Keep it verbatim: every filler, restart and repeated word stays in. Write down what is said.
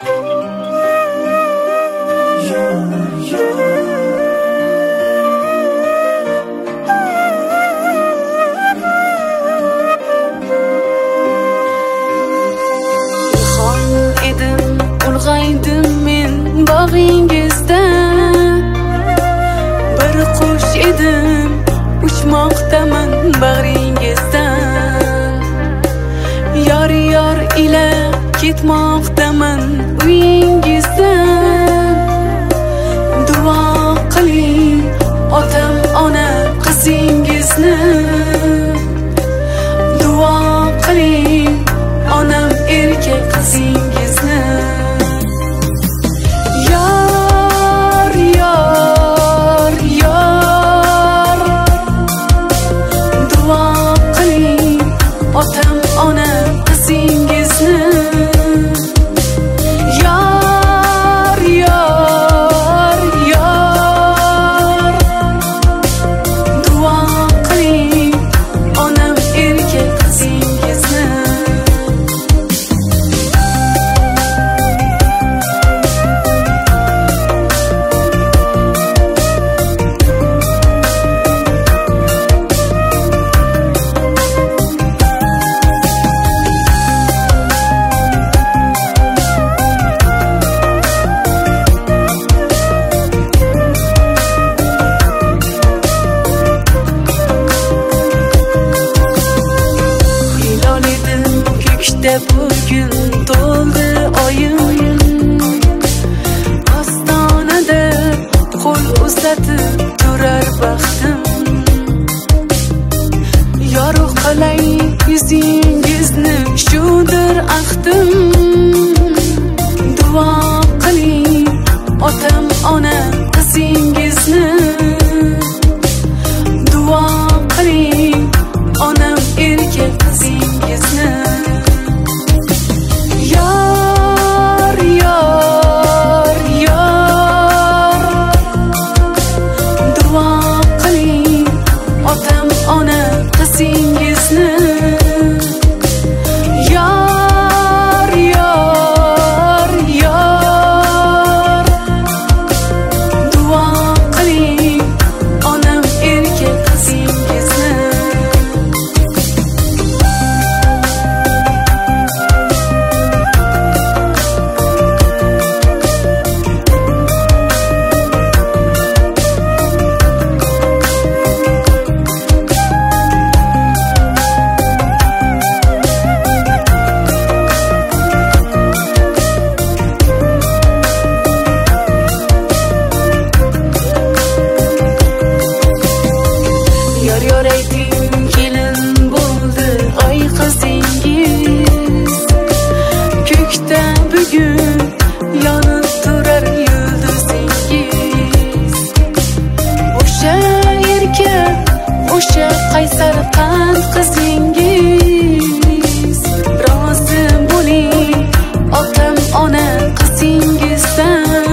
Bag'ingizda bir qush edim, uchmoqdaman bag'ringizda. Yor yor ila ketmoqdaman uyingizda. Duo qiling otam ona qizingizni. Duo qiling onam erkak qizingizni. Otam ona qizingizni. Yor yor yor duo qiling onam erkak qizingizni. Bugün doldu oyun, ostonada qo'l uzatib turar baxtim. Yorug' qilay yuzingizni, shudir ahdim. Duo qiling otam ona qizingizni. Duo qiling onam erkak qizingizni. Qizingizni. Yor yor yor duo qiling onam erkak qizingizni. Yor yor ayting kelin bo'ldi ay qizingiz. Ko'kda bugun yonib turar yulduzingiz. O'sha erkak, o'sha qaysar qand qizingiz. Rozi bo'ling otam ona qizingizdan.